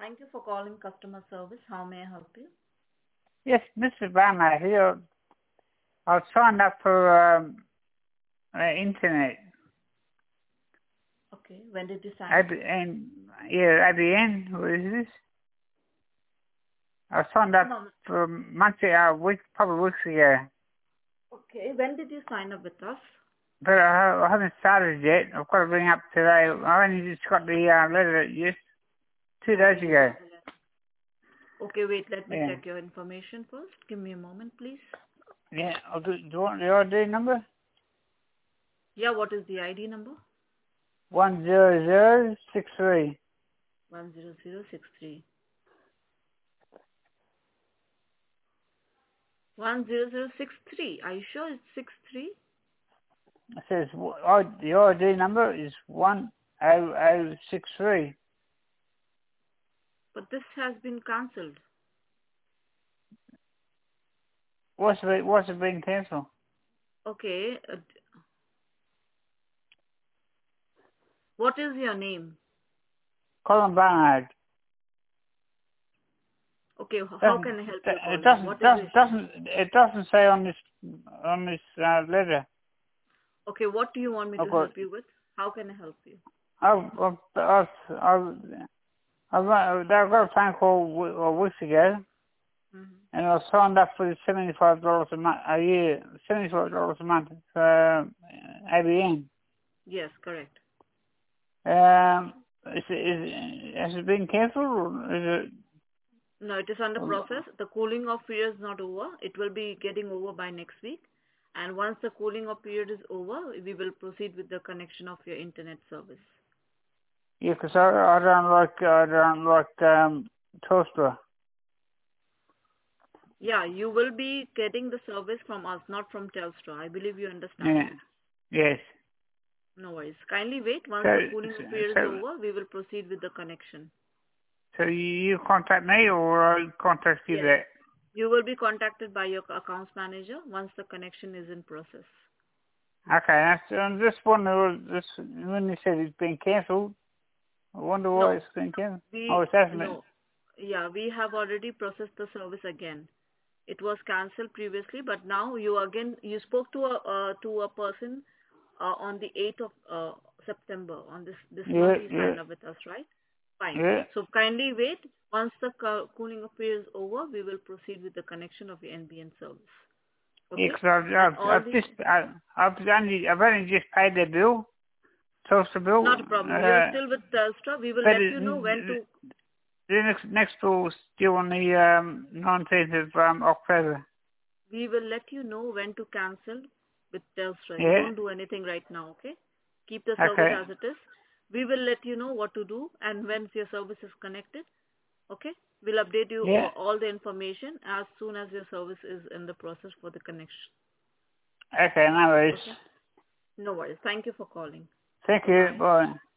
Thank you for calling customer service. How may I help you? Yes, Mr. Barnard here. I signed up for internet Okay. When did you sign at up? ABN. What is this? I signed up No. for months ago, probably weeks ago, Okay. When did you sign up with us? but I haven't started yet. I've got to bring up today. I only just got the letter just 2 days Okay, you ago. got the letter. Okay, wait. Let me Yeah, check your information first. Give me a moment, please. yeah. Do you want the ID number? Yeah, what is the ID number? 10063. 10063. 10063. Are you sure it's 63? It says the ID number is 10063. But this has been cancelled. What's it been cancelled? Okay. What is your name? Colin Barnard. Okay, how Doesn't can I help you, it Colin? What is it? doesn't say on this letter. Okay, what do you want me to I've got help you with? How can I help you? I got a phone call weeks ago, Mm-hmm. and I signed up for the $75 a month a year, $75 a month for ABN. Yes, correct. Has it been cancelled, or is No, it is under it? process. The cooling off period is not over. It will be getting over by next week. And once the cooling off period is over, we will proceed with the connection of your internet service. Yeah, 'cause I don't like toaster. Yeah, you will be getting the service from us, not from Telstra. I believe you understand Yeah. me. Yes. No worries. Kindly wait. Once So, the cooling off period is so, over, we will proceed with the connection. so you contact me or I contact you Yes. back? You will be contacted by your accounts manager once the connection is in process. Okay, I'm just wondering, when you said it's been cancelled, I wonder why No, it's been cancelled. Oh, we it hasn't been. no. Yeah, we have already processed the service again. It was cancelled previously, but now you spoke to a person on the 8th of September. On this Yeah, month you yeah, signed up with us, right? Fine. yeah. So kindly wait. Once the cooling off period is over, we will proceed with the connection of your NBN service. Yeah, Okay? 'cause And all the I've only just paid the bill, toaster not a bill, problem. You're still with Telstra. We will but let you know when to. the next bill is due on the 19th of October. We will let you know when to cancel with Telstra. You Yeah. don't do anything right now, okay? Keep the service Okay. as it is. We will let you know what to do and when your service is connected, okay? We'll update you Yeah. all the information as soon as your service is in the process for the connection. Okay, no worries. Okay? No worries. Thank you for calling. Thank you. Bye-bye. Bye.